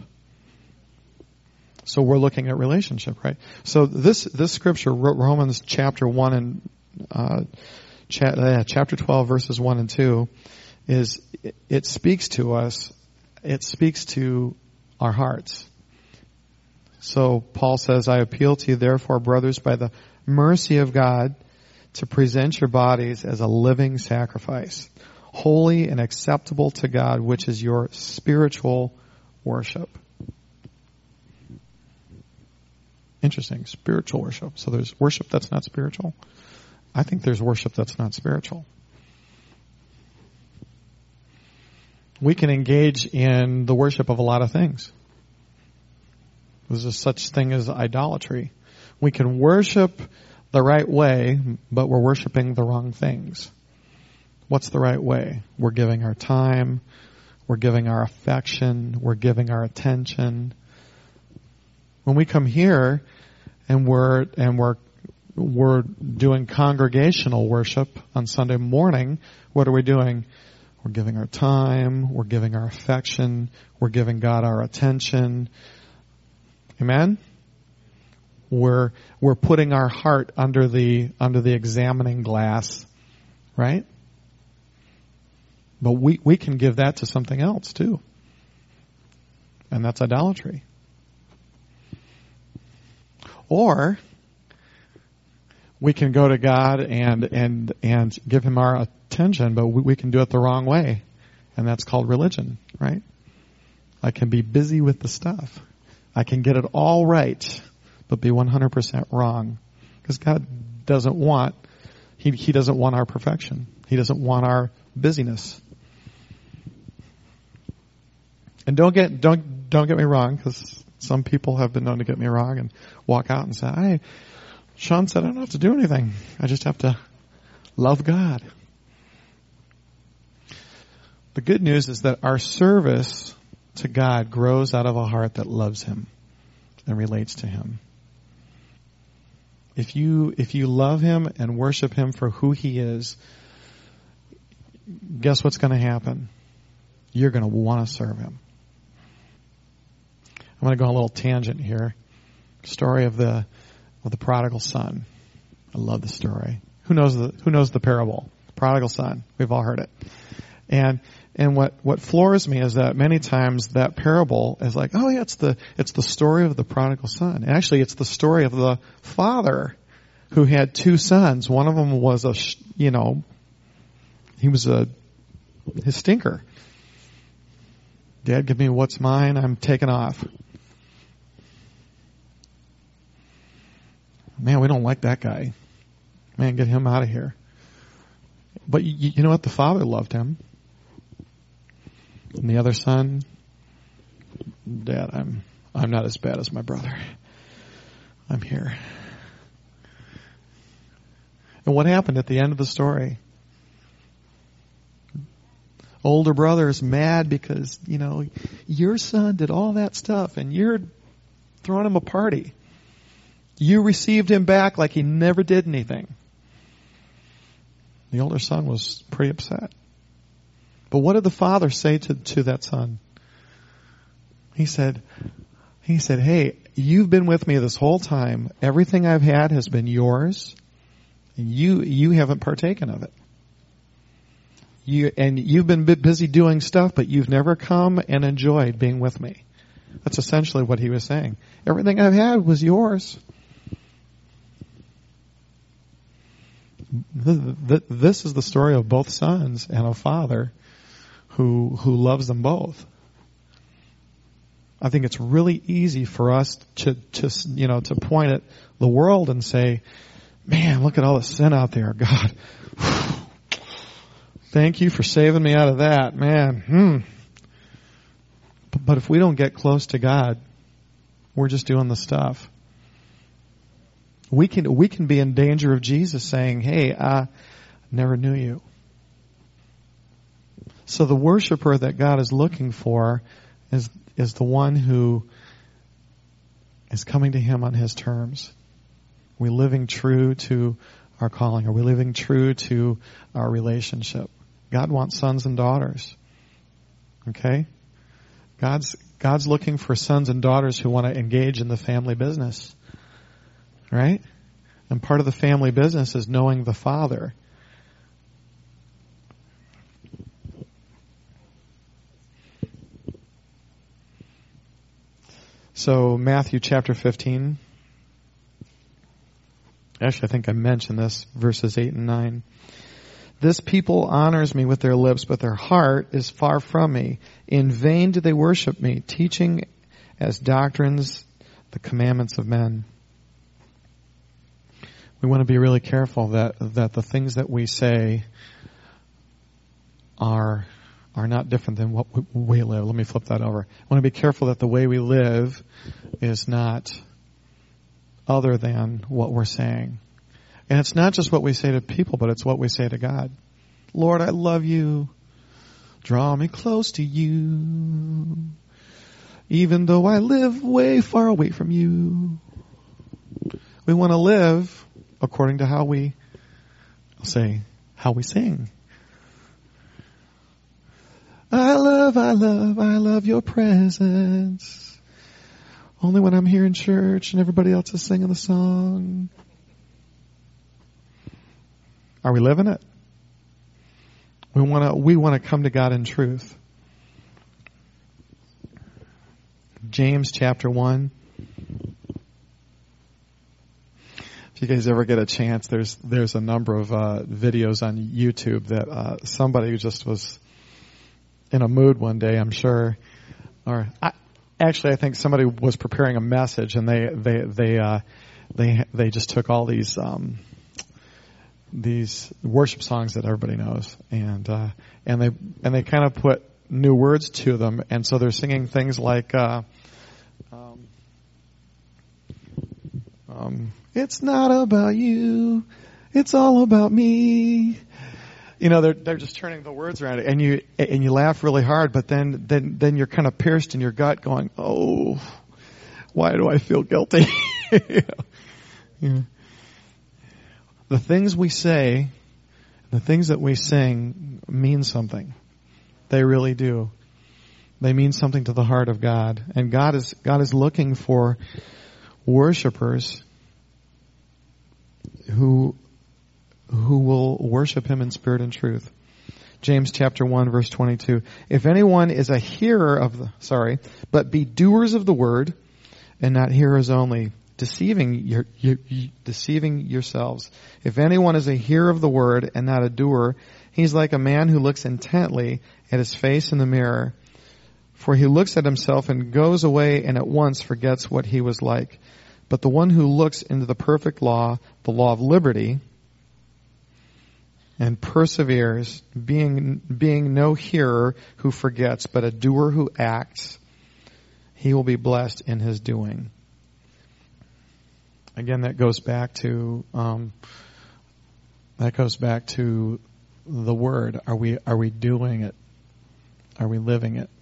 So we're looking at relationship, right? So this scripture, Romans chapter 1 and chapter 12, verses 1 and 2, it speaks to us. It speaks to our hearts. So Paul says, I appeal to you, therefore, brothers, by the mercy of God, to present your bodies as a living sacrifice, holy and acceptable to God, which is your spiritual worship. Interesting, spiritual worship. So there's worship that's not spiritual. I think there's worship that's not spiritual. We can engage in the worship of a lot of things. There's a such thing as idolatry. We can worship the right way, but we're worshiping the wrong things. What's the right way? We're giving our time. We're giving our affection. We're giving our attention. When we come here and we're doing congregational worship on Sunday morning, what are we doing? We're giving our time. We're giving our affection. We're giving God our attention. Amen? We're putting our heart under the examining glass, right? But we can give that to something else too. And that's idolatry. Or we can go to God and give him our attention, but we can do it the wrong way. And that's called religion, right? I can be busy with the stuff. I can get it all right, but be 100% wrong. Because God doesn't want, He doesn't want our perfection. He doesn't want our busyness. And don't get me wrong, because some people have been known to get me wrong and walk out and say, hey, Sean said I don't have to do anything. I just have to love God. The good news is that our service to God grows out of a heart that loves Him and relates to Him. If you love Him and worship Him for who He is, guess what's going to happen? You're going to want to serve Him. I'm going to go on a little tangent here. Story of the prodigal son. I love the story. Who knows the parable? Prodigal son. We've all heard it. And what floors me is that many times that parable is like, oh yeah, it's the story of the prodigal son. And actually, it's the story of the father who had two sons. One of them was his stinker. Dad, give me what's mine. I'm taking off. Man, we don't like that guy. Man, get him out of here. But you know what? The father loved him. And the other son, Dad, I'm not as bad as my brother. I'm here. And what happened at the end of the story? Older brother's mad because, your son did all that stuff and you're throwing him a party. You received him back like he never did anything. The older son was pretty upset. But what did the father say to that son? He said, hey, you've been with me this whole time. Everything I've had has been yours. And you haven't partaken of it. You've been busy doing stuff, but you've never come and enjoyed being with me. That's essentially what he was saying. Everything I've had was yours. This is the story of both sons and a father who loves them both. I think it's really easy for us to point at the world and say, man, look at all the sin out there. God, thank you for saving me out of that, man. But if we don't get close to God, we're just doing the stuff. We can be in danger of Jesus saying, hey, I never knew you. So the worshiper that God is looking for is the one who is coming to Him on His terms. Are we living true to our calling? Are we living true to our relationship? God wants sons and daughters. Okay? God's looking for sons and daughters who want to engage in the family business. Right? And part of the family business is knowing the Father. So Matthew chapter 15. Actually, I think I mentioned this, verses 8 and 9. This people honors me with their lips, but their heart is far from me. In vain do they worship me, teaching as doctrines the commandments of men. We want to be really careful that the things that we say are not different than what we live. Let me flip that over. I want to be careful that the way we live is not other than what we're saying. And it's not just what we say to people, but it's what we say to God. Lord, I love you. Draw me close to you. Even though I live way far away from you. We want to live according to how we sing. I love your presence. Only when I'm here in church and everybody else is singing the song. Are we living it? We want to come to God in truth. James chapter 1. If you guys ever get a chance, there's a number of videos on YouTube that somebody just was in a mood one day, I'm sure. I think somebody was preparing a message, and they just took all these worship songs that everybody knows, and they kind of put new words to them, and so they're singing things like it's not about you, it's all about me. They're just turning the words around, and you laugh really hard, but then you're kind of pierced in your gut, going, "Oh, why do I feel guilty?" The things we say, the things that we sing, mean something. They really do. They mean something to the heart of God, and God is looking for worshipers who will worship Him in spirit and truth. James chapter 1 verse 22. If anyone is a hearer but be doers of the word and not hearers only, deceiving yourselves. If anyone is a hearer of the word and not a doer, he's like a man who looks intently at his face in the mirror. For he looks at himself and goes away and at once forgets what he was like. But the one who looks into the perfect law, the law of liberty, and perseveres, being no hearer who forgets, but a doer who acts, he will be blessed in his doing. Again, that goes back to the Word. Are we doing it? Are we living it?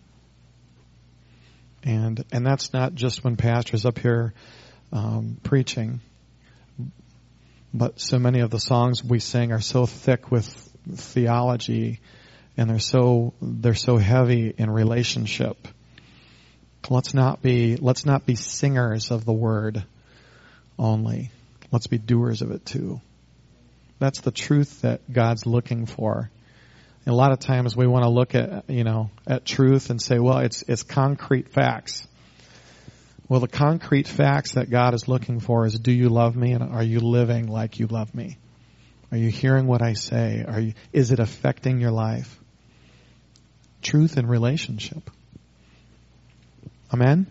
And that's not just when pastor's up here preaching, but so many of the songs we sing are so thick with theology, and they're so heavy in relationship. Let's not be singers of the Word only. Let's be doers of it too. That's the truth that God's looking for. And a lot of times we want to look at truth and say, well, it's concrete facts. Well, the concrete facts that God is looking for is, do you love me, and are you living like you love me? Are you hearing what I say? Is it affecting your life? Truth and relationship. Amen?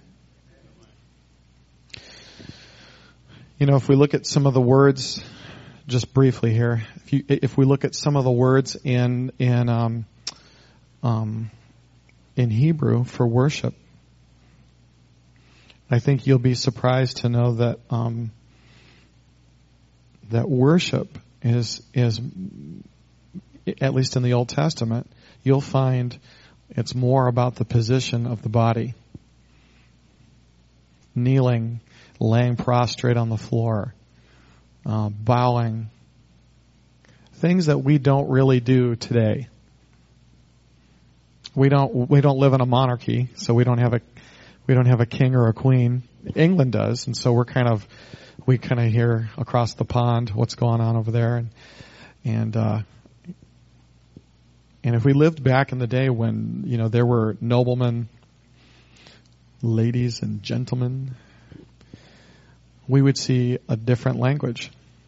If we look at some of the words, just briefly here, if we look at some of the words in Hebrew for worship, I think you'll be surprised to know that that worship is, at least in the Old Testament, you'll find it's more about the position of the body. Kneeling, laying prostrate on the floor, bowing. Things that we don't really do today. We don't live in a monarchy, so we don't have a king or a queen. England does, and so we kind of hear across the pond what's going on over there, and if we lived back in the day when there were noblemen, ladies and gentlemen, we would see a different language.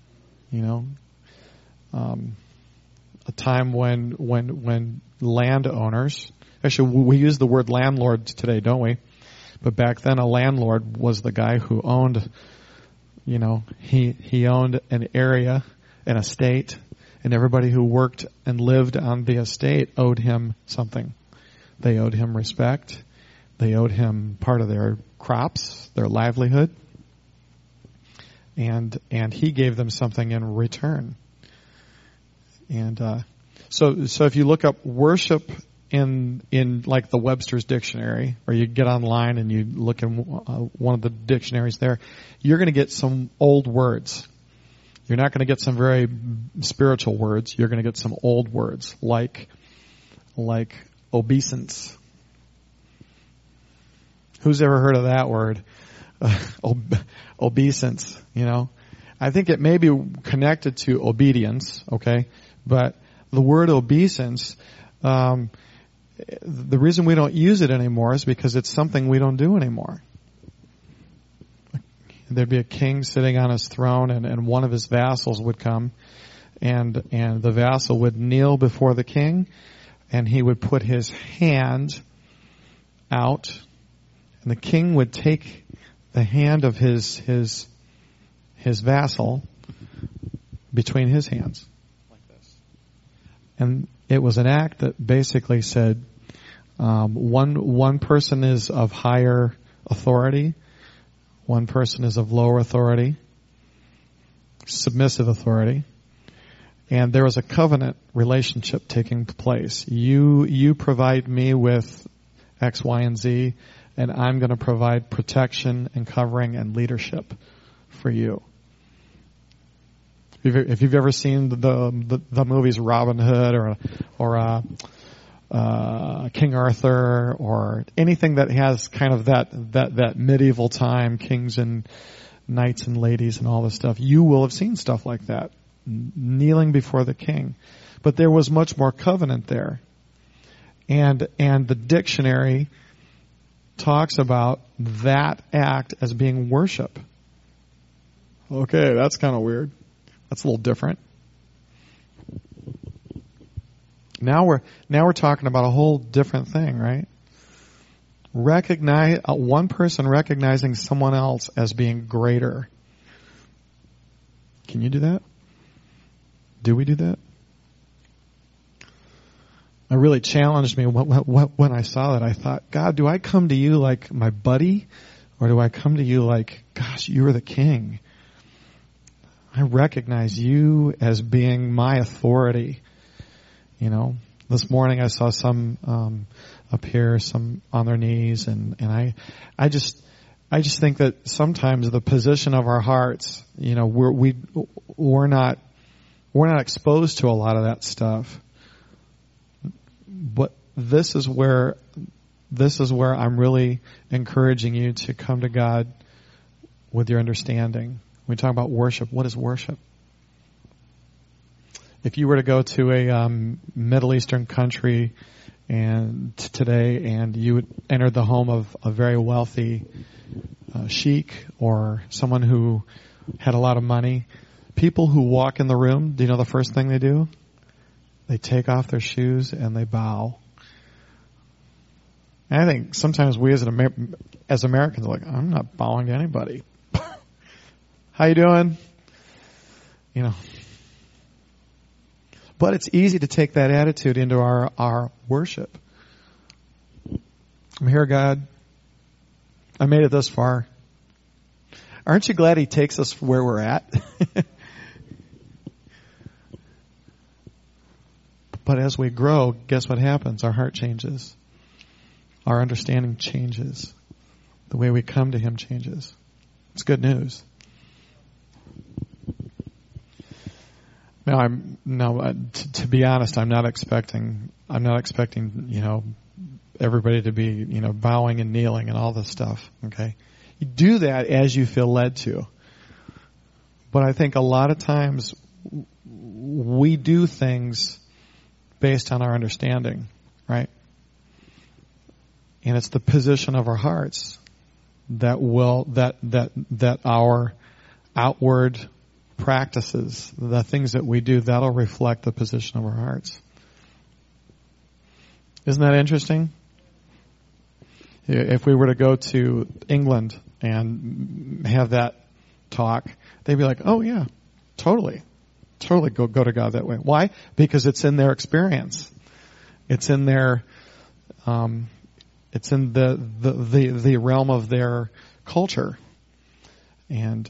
A time when landowners, actually we use the word landlord today, don't we? But back then a landlord was the guy who owned, he owned an area, an estate, and everybody who worked and lived on the estate owed him something. They owed him respect. They owed him part of their crops, their livelihood. And he gave them something in return. And so if you look up worship in like the Webster's dictionary, or you get online and you look in one of the dictionaries there, you're going to get some old words. You're not going to get some very spiritual words. You're going to get some old words like obeisance. Who's ever heard of that word? Obeisance, I think it may be connected to obedience, okay? But the word obeisance, the reason we don't use it anymore is because it's something we don't do anymore. There'd be a king sitting on his throne, and one of his vassals would come, and the vassal would kneel before the king, and he would put his hand out, and the king would take the hand of his vassal between his hands, like this. And it was an act that basically said, one person is of higher authority, one person is of lower authority, submissive authority, and there was a covenant relationship taking place. You provide me with X, Y, and Z, and I'm going to provide protection and covering and leadership for you. If you've ever seen the movies Robin Hood or King Arthur, or anything that has kind of that medieval time, kings and knights and ladies and all this stuff, you will have seen stuff like that, kneeling before the king. But there was much more covenant there, and the dictionary talks about that act as being worship. Okay, that's kind of weird. That's a little different. Now we're talking about a whole different thing, right? One person recognizing someone else as being greater. Can you do that? Do we do that? It really challenged me when I saw that. I thought, God, do I come to you like my buddy, or do I come to you like, gosh, you are the king? I recognize you as being my authority. You know, this morning I saw some up here, some on their knees, and I just think that sometimes the position of our hearts, you know, we're not exposed to a lot of that stuff. But this is where I'm really encouraging you to come to God with your understanding. We talk about worship. What is worship? If you were to go to a Middle Eastern country today, and you would enter the home of a very wealthy sheik or someone who had a lot of money, people who walk in the room, do you know the first thing they do? They take off their shoes and they bow. And I think sometimes we as Americans are like, I'm not bowing to anybody. How you doing? You know. But it's easy to take that attitude into our worship. I'm here, God. I made it this far. Aren't you glad He takes us where we're at? But as we grow, guess what happens? Our heart changes. Our understanding changes. The way we come to Him changes. It's good news. Now, to be honest, I'm not expecting, you know, everybody to be, you know, bowing and kneeling and all this stuff. Okay, you do that as you feel led to. But I think a lot of times we do things based on our understanding, right? And it's the position of our hearts that our outward practices, the things that we do, that'll reflect the position of our hearts. Isn't that interesting? If we were to go to England and have that talk, they'd be like, oh yeah, totally go to God that way. Why? Because it's in their experience. It's in their, it's in the realm of their culture. And,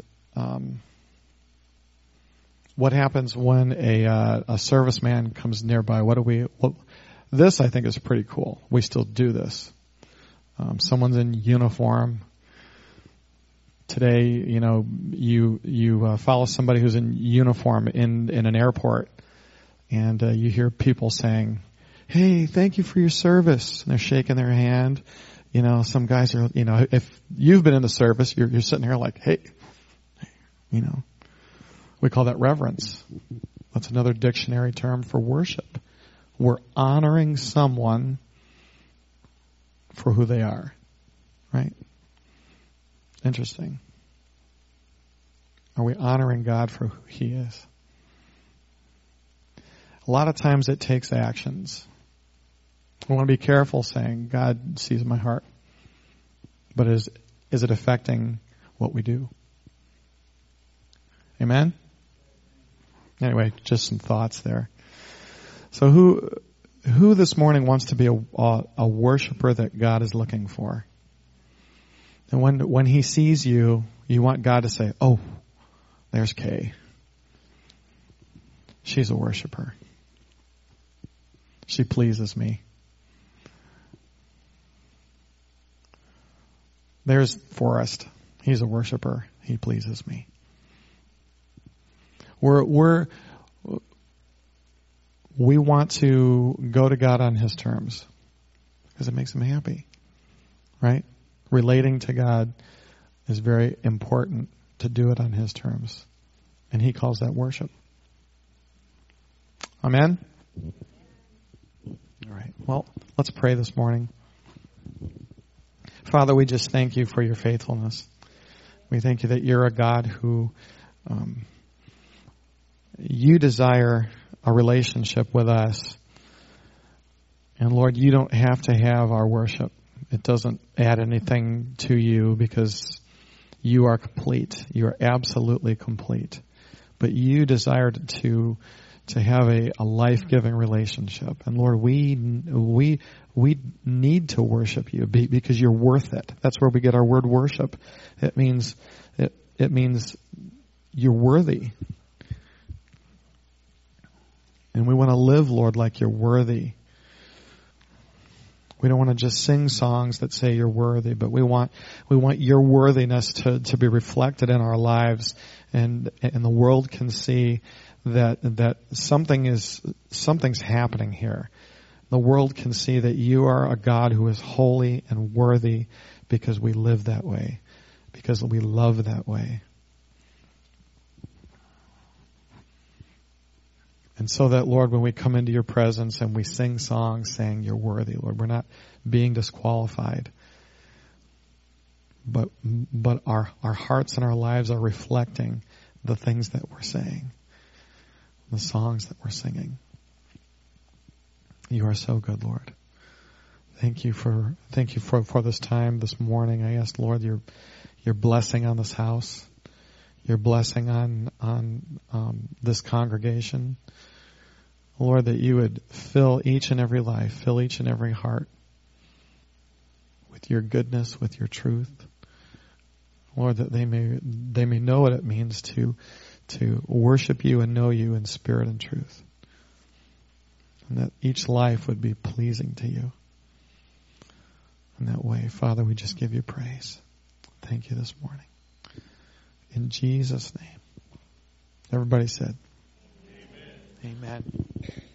what happens when a serviceman comes nearby? This I think is pretty cool. We still do this. Someone's in uniform. Today, you know, you follow somebody who's in uniform in an airport, and you hear people saying, "Hey, thank you for your service." And they're shaking their hand. You know, some guys are, you know, if you've been in the service, you're sitting here like, "Hey," you know. We call that reverence. That's another dictionary term for worship. We're honoring someone for who they are. Right? Interesting. Are we honoring God for who He is? A lot of times it takes actions. I want to be careful saying, God sees my heart. But is it affecting what we do? Amen? Anyway, just some thoughts there. So who this morning wants to be a worshiper that God is looking for? And when He sees you, you want God to say, oh, there's Kay. She's a worshiper. She pleases me. There's Forrest. He's a worshiper. He pleases me. We want to go to God on His terms because it makes Him happy, right? Relating to God is very important to do it on His terms, and He calls that worship. Amen? All right. Well, let's pray this morning. Father, we just thank You for Your faithfulness. We thank You that You're a God who You desire a relationship with us. And Lord, You don't have to have our worship. It doesn't add anything to You because You are complete. You are absolutely complete. But You desire to have a life-giving relationship. And Lord, we need to worship You because You're worth it. That's where we get our word worship. It means you're worthy. And we want to live, Lord, like you're worthy. We don't want to just sing songs that say you're worthy, but we want your worthiness to be reflected in our lives, and the world can see that something's happening here. The world can see that you are a God who is holy and worthy because we live that way, because we love that way. And so that, Lord, when we come into your presence and we sing songs saying you're worthy, Lord, we're not being disqualified. But our hearts and our lives are reflecting the things that we're saying, the songs that we're singing. You are so good, Lord. Thank you for this time this morning. I ask, Lord, your blessing on this house, your blessing on this congregation. Lord, that you would fill each and every life, fill each and every heart with your goodness, with your truth. Lord, that they may know what it means to worship you and know you in spirit and truth. And that each life would be pleasing to you. In that way, Father, we just give you praise. Thank you this morning. In Jesus' name. Everybody said, Amen. Amen.